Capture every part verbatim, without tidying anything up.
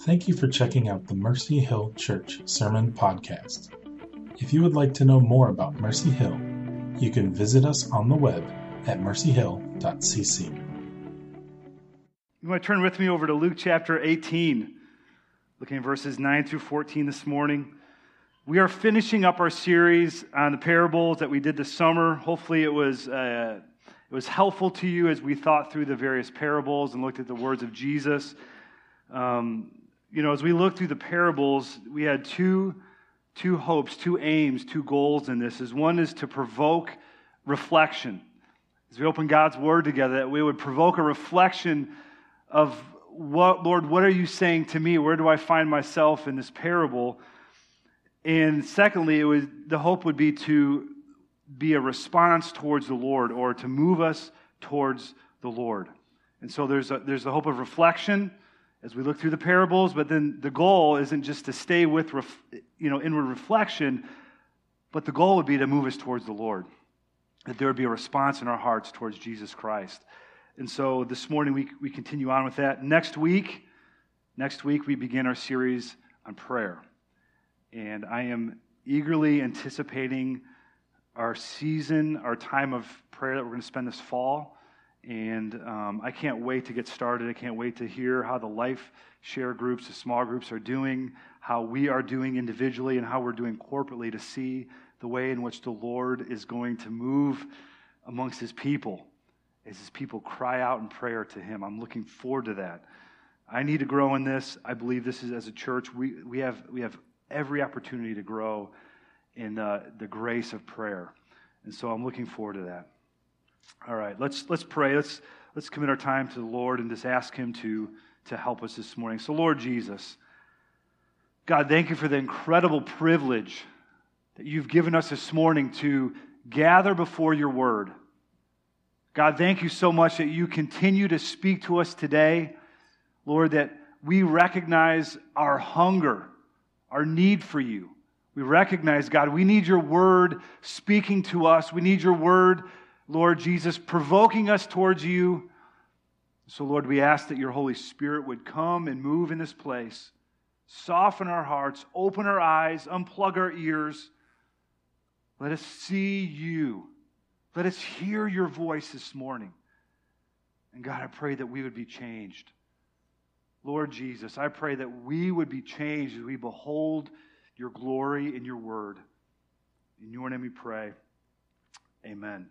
Thank you for checking out the Mercy Hill Church Sermon Podcast. If you would like to know more about Mercy Hill, you can visit us on the web at mercy hill dot c c. You want to turn with me over to Luke chapter eighteen, looking at verses nine through fourteen this morning. We are finishing up our series on the parables that we did this summer. Hopefully it was uh, it was helpful to you as we thought through the various parables and looked at the words of Jesus. Um, you know, as we looked through the parables, we had two, two hopes, two aims, two goals in this. Is one is to provoke reflection. As we open God's Word together, that we would provoke a reflection of, what, Lord, what are you saying to me? Where do I find myself in this parable? And secondly, it was the hope would be to be a response towards the Lord, or to move us towards the Lord. And so there's a, there's the hope of reflection as we look through the parables, but then the goal isn't just to stay with ref, you know inward reflection, but the goal would be to move us towards the Lord, that there would be a response in our hearts towards Jesus Christ. And so this morning we we continue on with that. Next week, next week we begin our series on prayer. And I am eagerly anticipating our season, our time of prayer that we're going to spend this fall. And um, I can't wait to get started. I can't wait to hear how the life share groups, the small groups are doing, how we are doing individually, and how we're doing corporately, to see the way in which the Lord is going to move amongst His people as His people cry out in prayer to Him. I'm looking forward to that. I need to grow in this. I believe this is, as a church, we, we have we have every opportunity to grow in uh, the grace of prayer. And so I'm looking forward to that. All right, let's let's pray. Let's let's commit our time to the Lord and just ask Him to, to help us this morning. So, Lord Jesus, God, thank you for the incredible privilege that you've given us this morning to gather before your word. God, thank you so much that you continue to speak to us today. Lord, that we recognize our hunger, our need for you. We recognize, God, we need your word speaking to us. We need your word, Lord Jesus, provoking us towards you. So, Lord, we ask that your Holy Spirit would come and move in this place, soften our hearts, open our eyes, unplug our ears. Let us see you. Let us hear your voice this morning. And God, I pray that we would be changed. Lord Jesus, I pray that we would be changed as we behold your glory in your word. In your name we pray. Amen.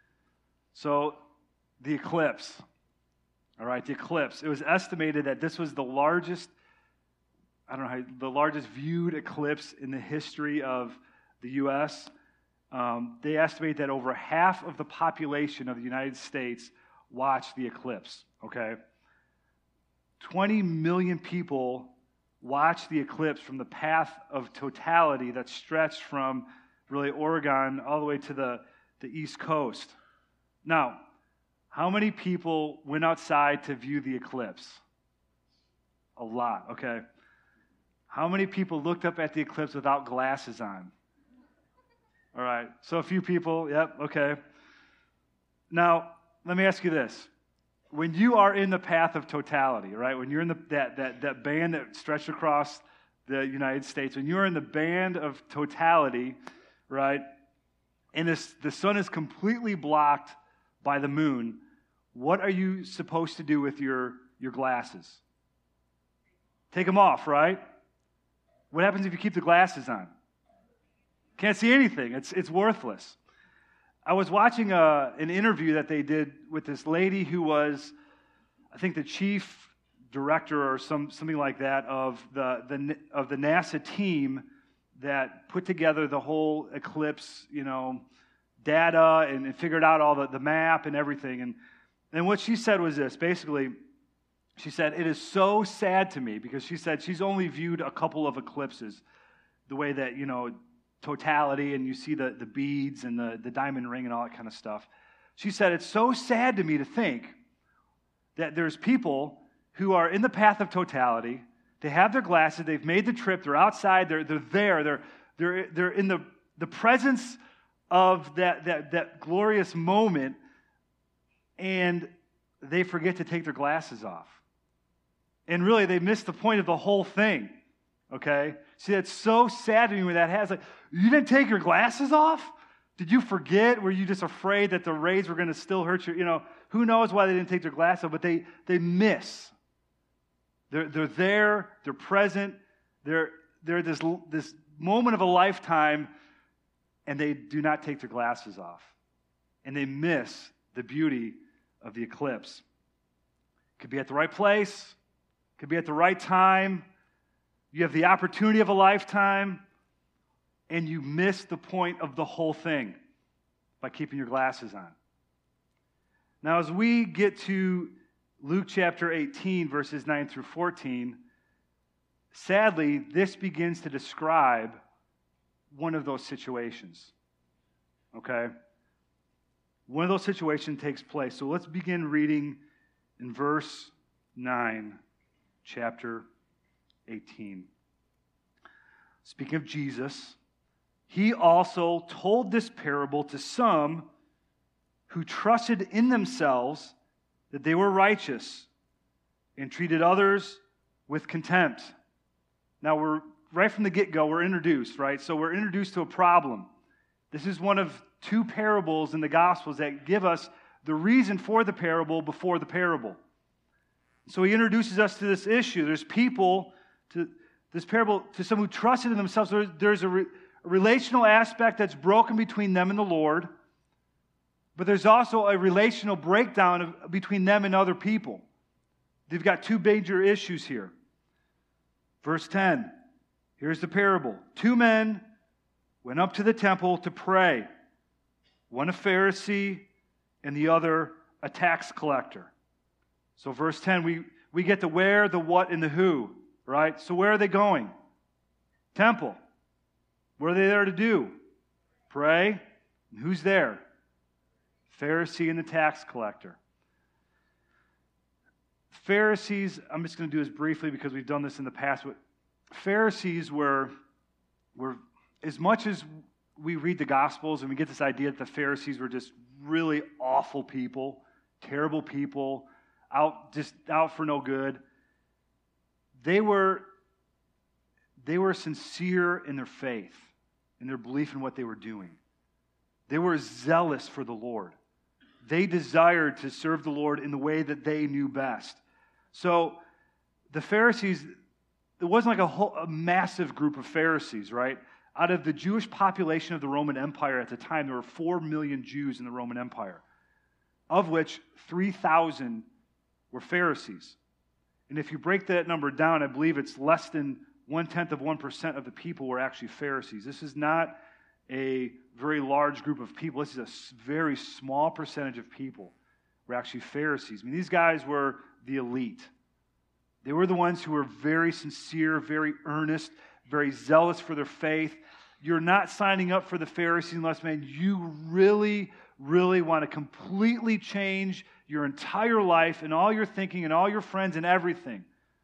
So, the eclipse. All right, the eclipse. It was estimated that this was the largest, I don't know how, the largest viewed eclipse in the history of the U S Um, they estimate that over half of the population of the United States watched the eclipse, okay? twenty million people watched the eclipse from the path of totality that stretched from really Oregon all the way to the, the East Coast. Now, how many people went outside to view the eclipse? A lot, okay? How many people looked up at the eclipse without glasses on? All right, so a few people, yep, okay. Now, let me ask you this. When you are in the path of totality, right, when you're in the, that, that, that band that stretched across the United States, when you're in the band of totality, right, and this, the sun is completely blocked by the moon, what are you supposed to do with your, your glasses? Take them off, right? What happens if you keep the glasses on? Can't see anything. It's it's worthless. I was watching a, an interview that they did with this lady who was, I think, the chief director or some something like that of the, the of the NASA team that put together the whole eclipse, you know, data and, and figured out all the, the map and everything. And and what she said was this. Basically, she said, it is so sad to me, because she said she's only viewed a couple of eclipses, the way that, you know, totality, and you see the, the beads and the, the diamond ring and all that kind of stuff. She said, it's so sad to me to think that there's people who are in the path of totality, they have their glasses, they've made the trip, they're outside, they're they're there, they're they're they're in the, the presence of that, that that glorious moment, and they forget to take their glasses off. And really, they missed the point of the whole thing, okay? See, that's so sad to me when that has, like, you didn't take your glasses off? Did you forget? Were you just afraid that the rays were going to still hurt you? You know, who knows why they didn't take their glasses off, but they, they miss. They're, they're there, they're present, they're, they're this, this moment of a lifetime, and they do not take their glasses off. And they miss the beauty of the eclipse. Could be at the right place, could be at the right time. You have the opportunity of a lifetime, and you miss the point of the whole thing by keeping your glasses on. Now, as we get to Luke chapter eighteen, verses nine through fourteen, sadly, this begins to describe one of those situations. Okay? One of those situations takes place. So let's begin reading in verse nine, chapter eighteen. Speaking of Jesus, he also told this parable to some who trusted in themselves that they were righteous and treated others with contempt. Now, we're right from the get-go, we're introduced, right? So we're introduced to a problem. This is one of two parables in the Gospels that give us the reason for the parable before the parable. So he introduces us to this issue. There's people, to this parable, to some who trusted in themselves. There's, there's a, re, a relational aspect that's broken between them and the Lord, but there's also a relational breakdown of, between them and other people. They've got two major issues here. Verse ten, here's the parable. Two men went up to the temple to pray, one a Pharisee and the other a tax collector. So verse ten, we, we get the where, the what, and the who, right? So where are they going? Temple. What are they there to do? Pray. And who's there? Pharisee and the tax collector. Pharisees, I'm just going to do this briefly because we've done this in the past, but Pharisees were, were, as much as we read the Gospels and we get this idea that the Pharisees were just really awful people, terrible people, out just out for no good, they were, they were sincere in their faith, in their belief in what they were doing. They were zealous for the Lord. They desired to serve the Lord in the way that they knew best. So the Pharisees, it wasn't like a, whole, a massive group of Pharisees, right? Out of the Jewish population of the Roman Empire at the time, there were four million Jews in the Roman Empire, of which three thousand were Pharisees. And if you break that number down, I believe it's less than one-tenth of one percent of the people were actually Pharisees. This is not a very large group of people. This is a very small percentage of people were actually Pharisees. I mean, these guys were the elite. They were the ones who were very sincere, very earnest, very zealous for their faith. You're not signing up for the Pharisees unless, man, you really, really want to completely change your entire life and all your thinking and all your friends and everything.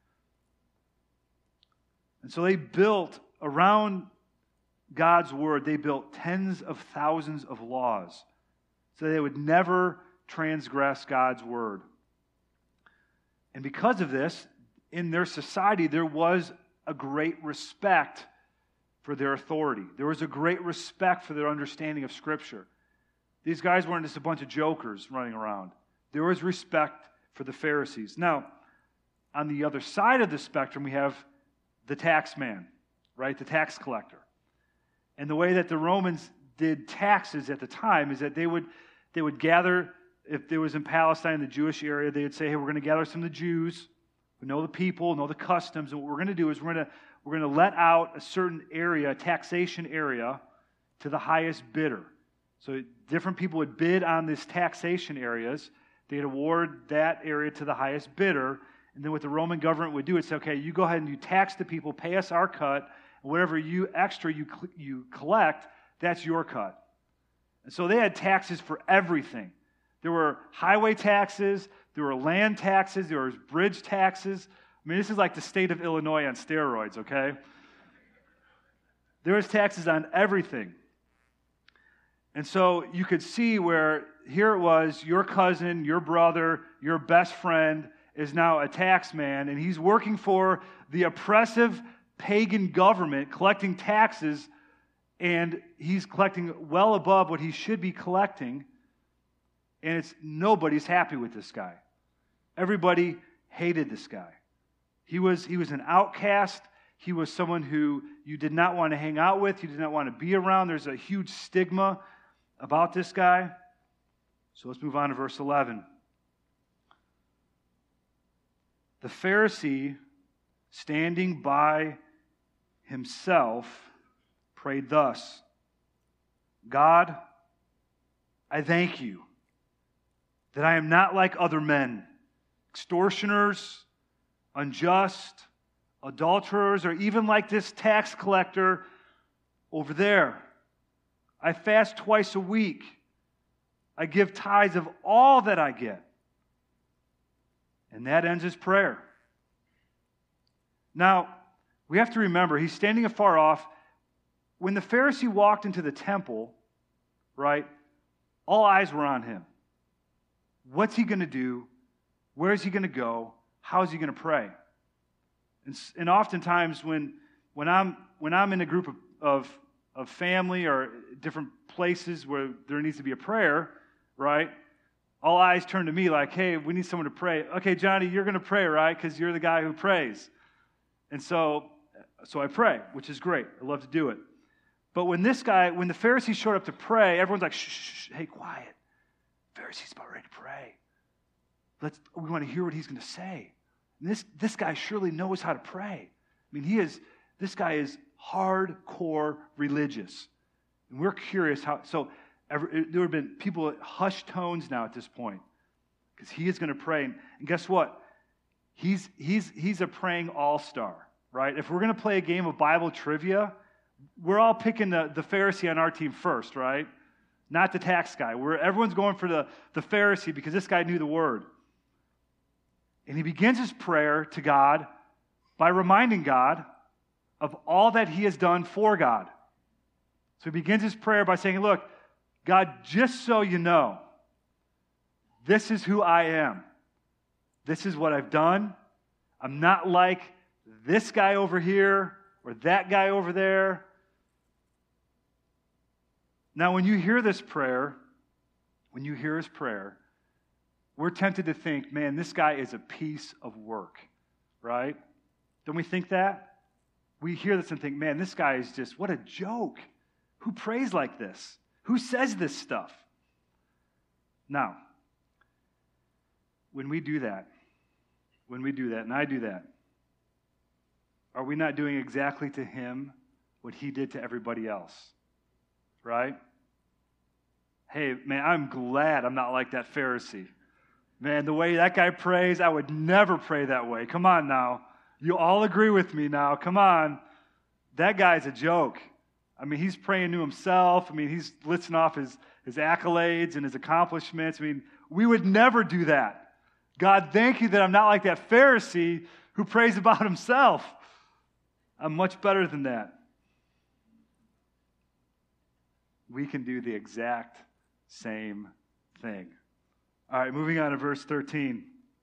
And so they built around God's word, they built tens of thousands of laws so they would never transgress God's word. And because of this, in their society, there was a great respect for their authority. There was a great respect for their understanding of Scripture. These guys weren't just a bunch of jokers running around. There was respect for the Pharisees. Now, on the other side of the spectrum, we have the tax man, right? The tax collector. And the way that the Romans did taxes at the time is that they would they would gather, if there was in Palestine, the Jewish area, they would say, hey, we're going to gather some of the Jews who know the people, know the customs, and what we're going to do is we're going to we're going to let out a certain area, a taxation area, to the highest bidder. So different people would bid on these taxation areas. They'd award that area to the highest bidder, and then what the Roman government would do is say, okay, you go ahead and you tax the people, pay us our cut, and whatever you extra you you collect, that's your cut. And so they had taxes for everything. There were highway taxes, there were land taxes, there were bridge taxes. I mean, this is like the state of Illinois on steroids, okay? There was taxes on everything. And so you could see where here it was, your cousin, your brother, your best friend, is now a tax man, and he's working for the oppressive pagan government, collecting taxes, and he's collecting well above what he should be collecting, and it's nobody's happy with this guy. Everybody hated this guy. He was, he was an outcast. He was someone who you did not want to hang out with. You did not want to be around. There's a huge stigma about this guy. So let's move on to verse eleven. The Pharisee, standing by himself, prayed thus, God, I thank you that I am not like other men, extortioners, unjust, adulterers, or even like this tax collector over there. I fast twice a week. I give tithes of all that I get. And that ends his prayer. Now, we have to remember, he's standing afar off. When the Pharisee walked into the temple, right, all eyes were on him. What's he going to do? Where is he going to go? How is he going to pray? And, and oftentimes when, when, I'm, when I'm in a group of, of, of family or different places where there needs to be a prayer, right, all eyes turn to me like, hey, we need someone to pray. Okay, Johnny, you're going to pray, right, because you're the guy who prays. And so, so I pray, which is great. I love to do it. But when this guy, when the Pharisee showed up to pray, everyone's like, shh, shh, shh, hey, quiet. Pharisee's about ready to pray. Let's, we want to hear what he's going to say. And this, this guy surely knows how to pray. I mean, he is, this guy is hardcore religious. And we're curious how, so ever, there have been people at hushed tones now at this point because he is going to pray. And, and guess what? He's, he's, he's a praying all-star, right? If we're going to play a game of Bible trivia, we're all picking the, the Pharisee on our team first, right? Not the tax guy. We're, everyone's going for the, the Pharisee because this guy knew the word. And he begins his prayer to God by reminding God of all that he has done for God. So he begins his prayer by saying, look, God, just so you know, this is who I am. This is what I've done. I'm not like this guy over here or that guy over there. Now, when you hear this prayer, when you hear his prayer, we're tempted to think, man, this guy is a piece of work, right? Don't we think that? We hear this and think, man, this guy is just, what a joke. Who prays like this? Who says this stuff? Now, when we do that, when we do that, and I do that, are we not doing exactly to him what he did to everybody else? Right? Hey, man, I'm glad I'm not like that Pharisee. Man, the way that guy prays, I would never pray that way. Come on now. You all agree with me now. Come on. That guy's a joke. I mean, he's praying to himself. I mean, he's listing off his, his accolades and his accomplishments. I mean, we would never do that. God, thank you that I'm not like that Pharisee who prays about himself. I'm much better than that. We can do the exact same thing. All right, moving on to verse thirteen.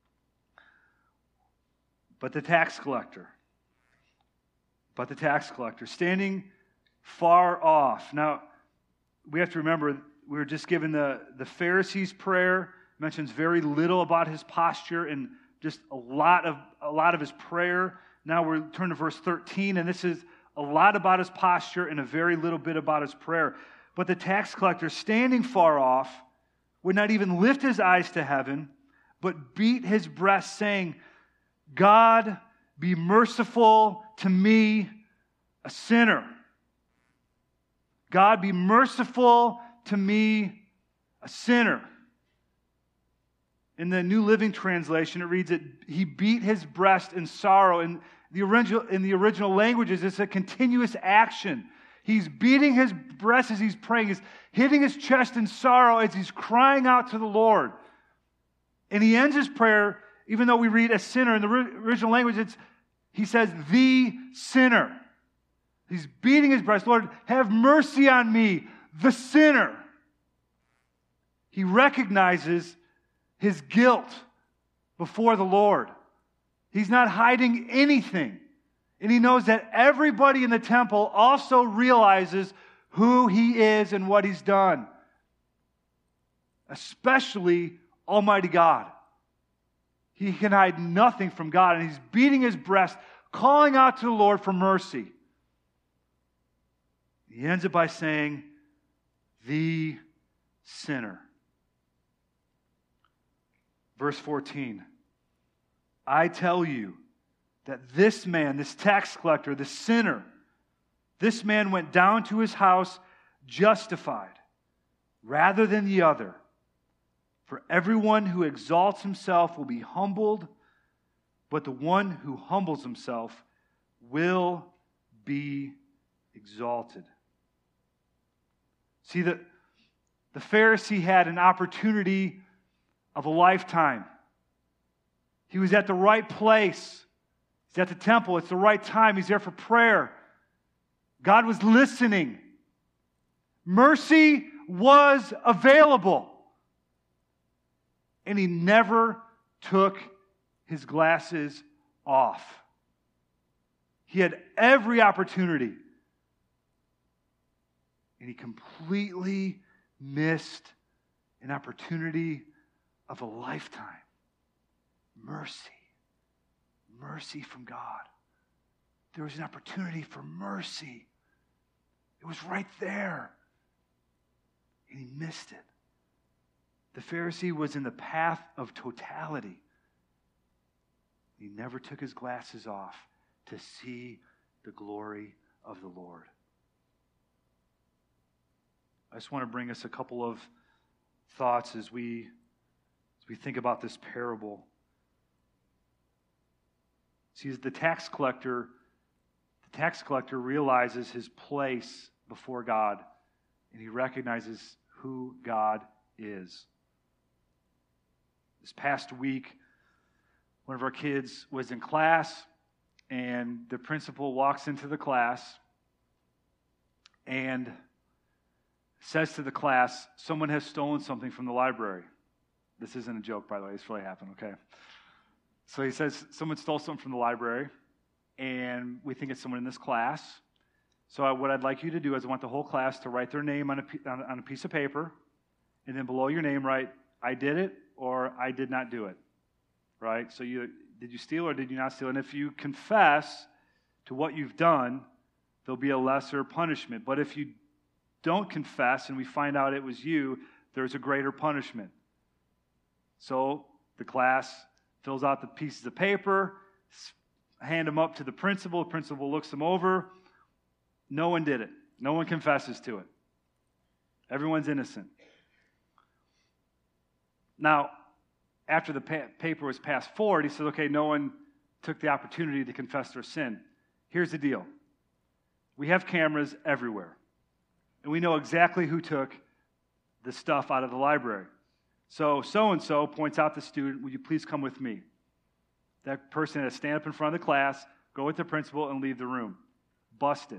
But the tax collector, but the tax collector, standing far off. Now, we have to remember, we were just given the, the Pharisee's prayer. It mentions very little about his posture and just a lot of a lot of his prayer. Now we're turn to verse thirteen, and this is a lot about his posture and a very little bit about his prayer. But the tax collector, standing far off, would not even lift his eyes to heaven, but beat his breast, saying, God, be merciful to me, a sinner. God, be merciful to me, a sinner. In the New Living Translation, it reads that he beat his breast in sorrow. In the original, in the original languages, it's a continuous action. He's beating his breast as he's praying. He's hitting his chest in sorrow as he's crying out to the Lord. And he ends his prayer, even though we read a sinner. In the original language, it's, he says, the sinner. He's beating his breast. Lord, have mercy on me, the sinner. He recognizes his guilt before the Lord. He's not hiding anything. And he knows that everybody in the temple also realizes who he is and what he's done. Especially Almighty God. He can hide nothing from God, and he's beating his breast, calling out to the Lord for mercy. He ends it by saying, the sinner. Verse fourteen, I tell you that this man, this tax collector, the sinner, this man went down to his house justified rather than the other. For everyone who exalts himself will be humbled, but the one who humbles himself will be exalted. See, the, the Pharisee had an opportunity of a lifetime. He was at the right place. He's at the temple. It's the right time. He's there for prayer. God was listening. Mercy was available. And he never took his glasses off. He had every opportunity. And he completely missed an opportunity of a lifetime. Mercy. Mercy from God. There was an opportunity for mercy. It was right there. And he missed it. The Pharisee was in the path of totality. He never took his glasses off to see the glory of the Lord. I just want to bring us a couple of thoughts as we, as we think about this parable. See, the tax collector, the tax collector realizes his place before God, and he recognizes who God is. This past week, one of our kids was in class, and the principal walks into the class and says to the class, someone has stolen something from the library. This isn't a joke, by the way. It's really happened, okay? So he says, someone stole something from the library, and we think it's someone in this class. So I, what I'd like you to do is I want the whole class to write their name on a, on, on a piece of paper, and then below your name write, I did it, or I did not do it, right? So you did you steal or did you not steal? And if you confess to what you've done, there'll be a lesser punishment. But if you don't confess and we find out it was you, there's a greater punishment. So the class fills out the pieces of paper, hand them up to the principal. The principal looks them over. No one did it. No one confesses to it. Everyone's innocent. Now, after the pa- paper was passed forward, he said, okay, no one took the opportunity to confess their sin. Here's the deal. We have cameras everywhere, and we know exactly who took the stuff out of the library. So, so-and-so points out the student, will you please come with me? That person had to stand up in front of the class, go with the principal, and leave the room. Busted.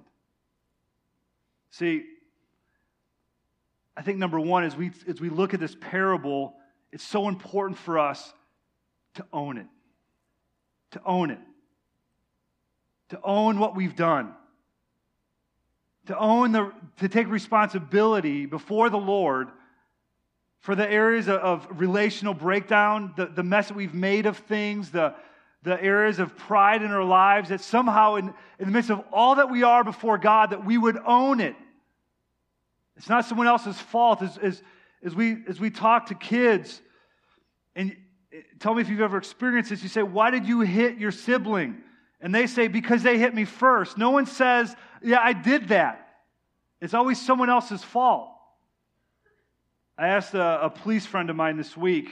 See, I think number one, as we, as we look at this parable, it's so important for us to own it. To own it. To own what we've done. To own the, to take responsibility before the Lord for the areas of, of relational breakdown, the, the mess that we've made of things, the, the areas of pride in our lives, that somehow in, in the midst of all that we are before God, that we would own it. It's not someone else's fault. As, as, as, we, as we talk to kids, and tell me if you've ever experienced this, you say, why did you hit your sibling? And they say, because they hit me first. No one says, yeah, I did that. It's always someone else's fault. I asked a, a police friend of mine this week,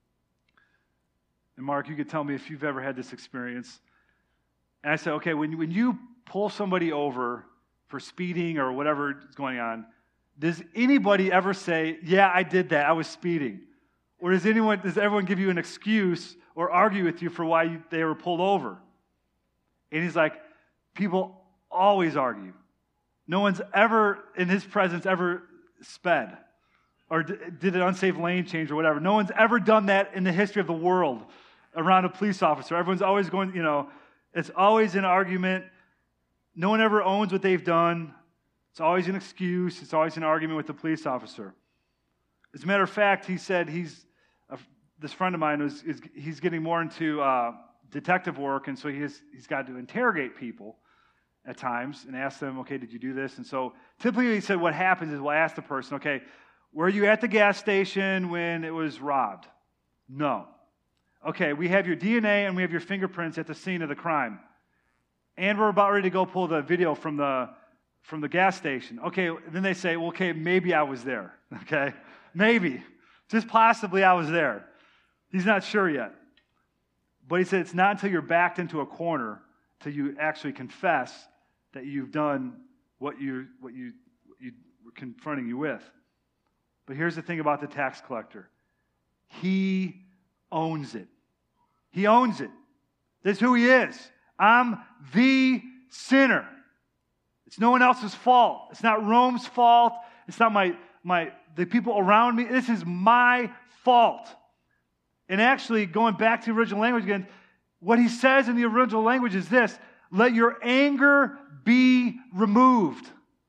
and Mark, you could tell me if you've ever had this experience. And I said, okay, when, when you pull somebody over for speeding or whatever is going on, does anybody ever say, yeah, I did that, I was speeding? Or does anyone, does everyone give you an excuse or argue with you for why you, they were pulled over? And he's like, people always argue. No one's ever, in his presence, ever sped or d- did an unsafe lane change or whatever. No one's ever done that in the history of the world. around a police officer. Everyone's always going, you know, it's always an argument. No one ever owns what they've done. It's always an excuse. It's always an argument with the police officer. As a matter of fact, he said he's, uh, this friend of mine, was, is, he's getting more into uh, detective work, and so he has, he's got to interrogate people at times and ask them, okay, did you do this? And so typically he said what happens is we'll ask the person, okay, were you at the gas station when it was robbed? No. Okay, we have your D N A and we have your fingerprints at the scene of the crime. And we're about ready to go pull the video from the from the gas station. Okay, then they say, well, okay, maybe I was there. Okay, maybe. Just possibly I was there. He's not sure yet. But he said it's not until you're backed into a corner till you actually confess that you've done what you what you what you were confronting you with. But here's the thing about the tax collector. He owns it. He owns it. That's who he is. I'm the sinner. It's no one else's fault. It's not Rome's fault. It's not my my the people around me. This is my fault. And actually, going back to the original language again, what he says in the original language is this: let your anger be removed.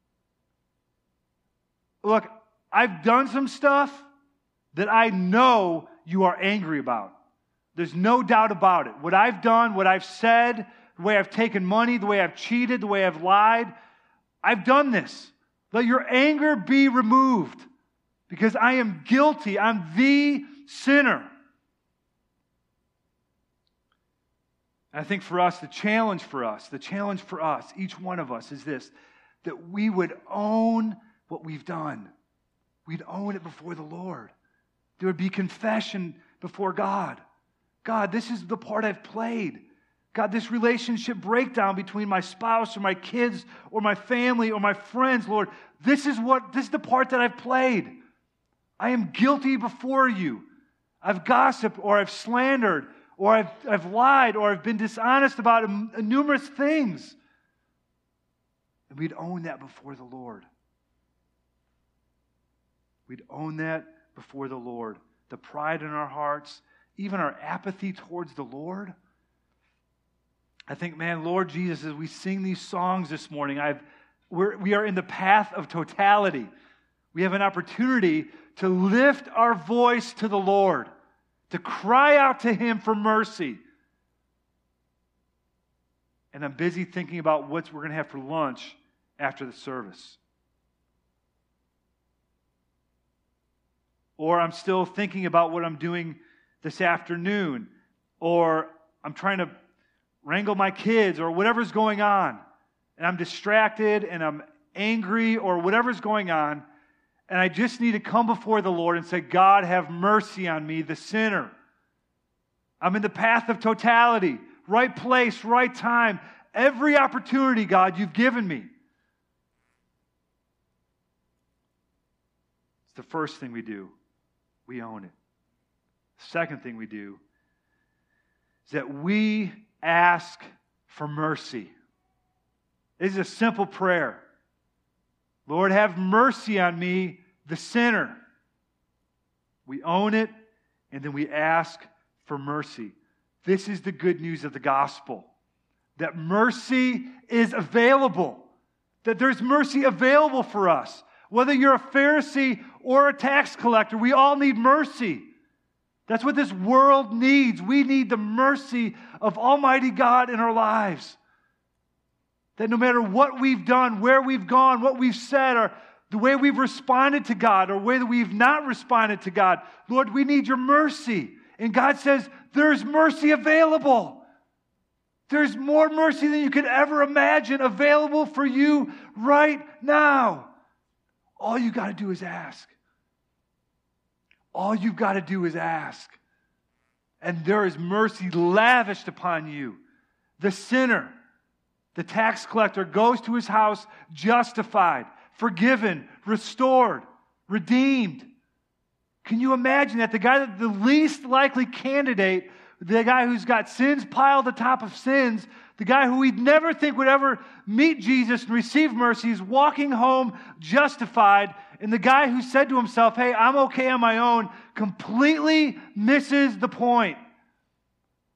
Look, I've done some stuff that I know you are angry about. There's no doubt about it. What I've done, what I've said, the way I've taken money, the way I've cheated, the way I've lied, I've done this. Let your anger be removed because I am guilty. I'm the sinner. I think for us, the challenge for us, the challenge for us, each one of us is this, that we would own what we've done. We'd own it before the Lord. There would be confession before God. God, this is the part I've played. God, this relationship breakdown between my spouse or my kids or my family or my friends, Lord, this is what, this is the part that I've played. I am guilty before you. I've gossiped or I've slandered or I've, I've lied or I've been dishonest about numerous things. And we'd own that before the Lord. We'd own that before the Lord. The pride in our hearts, even our apathy towards the Lord. I think, man, Lord Jesus, as we sing these songs this morning, I've, we're, we are in the path of totality. We have an opportunity to lift our voice to the Lord, to cry out to Him for mercy. And I'm busy thinking about what we're going to have for lunch after the service. Or I'm still thinking about what I'm doing this afternoon. Or I'm trying to wrangle my kids or whatever's going on. And I'm distracted and I'm angry or whatever's going on. And I just need to come before the Lord and say, God, have mercy on me, the sinner. I'm in the path of totality. Right place, right time. Every opportunity, God, you've given me. It's the first thing we do. We own it. Second thing we do is that we ask for mercy. This is a simple prayer. Lord, have mercy on me, the sinner. We own it, and then we ask for mercy. This is the good news of the gospel. That mercy is available. That there's mercy available for us. Whether you're a Pharisee or a tax collector, we all need mercy. That's what this world needs. We need the mercy of Almighty God in our lives. That no matter what we've done, where we've gone, what we've said, or the way we've responded to God, or the way that we've not responded to God, Lord, we need your mercy. And God says, there's mercy available. There's more mercy than you could ever imagine available for you right now. All you got to do is ask. All you've got to do is ask. And there is mercy lavished upon you. The sinner, the tax collector, goes to his house justified, forgiven, restored, redeemed. Can you imagine that? The guy, that the least likely candidate, the guy who's got sins piled atop of sins, the guy who we'd never think would ever meet Jesus and receive mercy, is walking home justified. And the guy who said to himself, hey, I'm okay on my own, completely misses the point.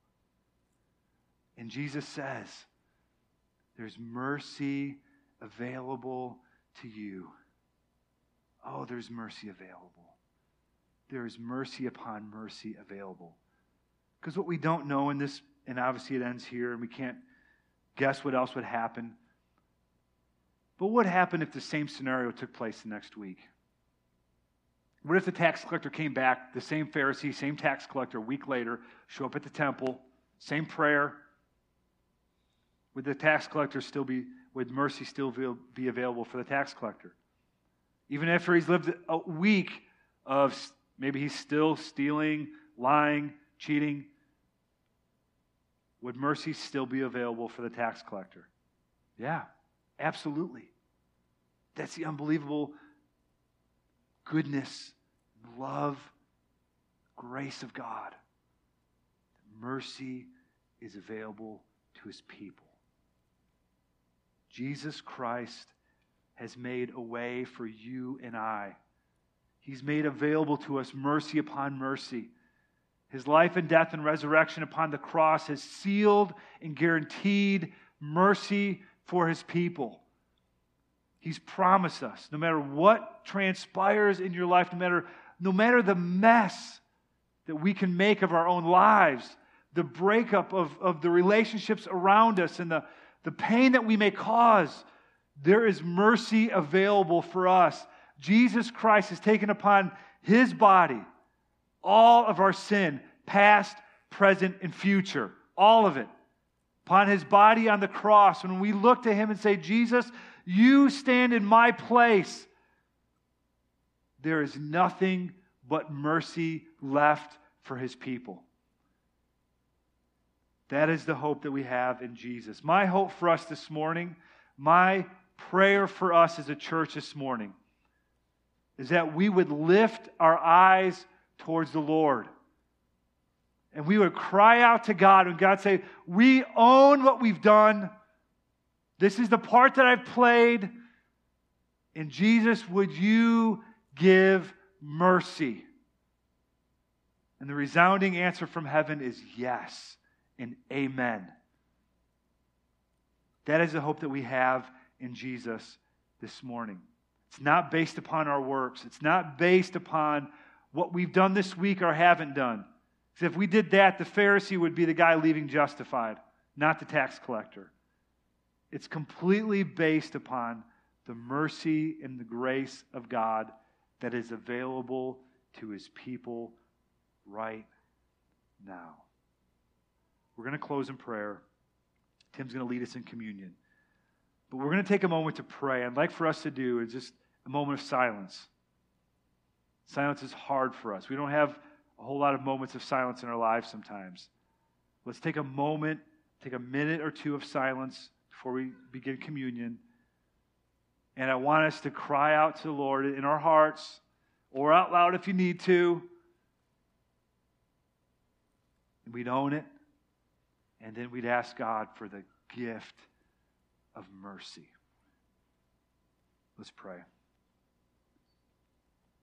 And Jesus says, there's mercy available to you. Oh, there's mercy available. There is mercy upon mercy available. Because what we don't know in this, and obviously it ends here, and we can't guess what else would happen. But what would happen if the same scenario took place the next week? What if the tax collector came back, the same Pharisee, same tax collector, a week later, show up at the temple, same prayer? Would the tax collector still be, would mercy still be available for the tax collector? Even after he's lived a week of, maybe he's still stealing, lying, cheating, would mercy still be available for the tax collector? Yeah, absolutely. That's the unbelievable goodness, love, grace of God. Mercy is available to his people. Jesus Christ has made a way for you and I. He's made available to us mercy upon mercy. His life and death and resurrection upon the cross has sealed and guaranteed mercy for his people. He's promised us, no matter what transpires in your life, no matter, no matter the mess that we can make of our own lives, the breakup of, of the relationships around us and the, the pain that we may cause, there is mercy available for us. Jesus Christ has taken upon his body all of our sin, past, present, and future. All of it. Upon his body on the cross, when we look to him and say, Jesus, you stand in my place, there is nothing but mercy left for his people. That is the hope that we have in Jesus. My hope for us this morning, my prayer for us as a church this morning, is that we would lift our eyes towards the Lord. And we would cry out to God, and God say, we own what we've done. This is the part that I've played. And Jesus, would you give mercy? And the resounding answer from heaven is yes and amen. That is the hope that we have in Jesus this morning. It's not based upon our works. It's not based upon what we've done this week or haven't done. Because if we did that, the Pharisee would be the guy leaving justified, not the tax collector. It's completely based upon the mercy and the grace of God that is available to his people right now. We're going to close in prayer. Tim's going to lead us in communion. But we're going to take a moment to pray. I'd like for us to do is just a moment of silence. Silence is hard for us. We don't have a whole lot of moments of silence in our lives sometimes. Let's take a moment, take a minute or two of silence before we begin communion. And I want us to cry out to the Lord in our hearts, or out loud if you need to. And we'd own it. And then we'd ask God for the gift of mercy. Let's pray.